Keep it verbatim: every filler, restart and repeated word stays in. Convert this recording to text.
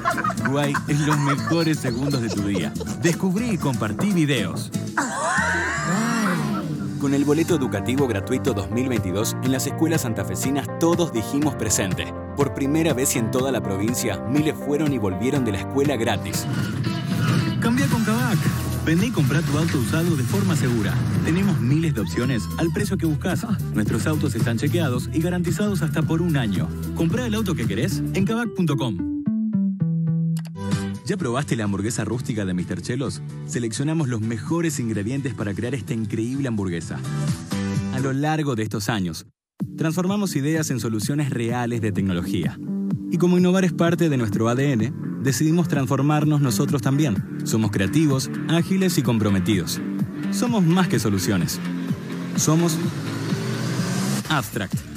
Guay es los mejores segundos de tu día. Descubrí y compartí videos. Con el boleto educativo gratuito dos mil veintidós, en las escuelas santafesinas todos dijimos presente. Por primera vez y en toda la provincia, miles fueron y volvieron de la escuela gratis. Cambia con Kavak. Vení y comprá tu auto usado de forma segura. Tenemos miles de opciones al precio que buscas. Nuestros autos están chequeados y garantizados hasta por un año. Comprá el auto que querés en kavak punto com. ¿Ya probaste la hamburguesa rústica de míster Chelos? Seleccionamos los mejores ingredientes para crear esta increíble hamburguesa. A lo largo de estos años, transformamos ideas en soluciones reales de tecnología. Y como innovar es parte de nuestro A D N, decidimos transformarnos nosotros también. Somos creativos, ágiles y comprometidos. Somos más que soluciones. Somos Abstract.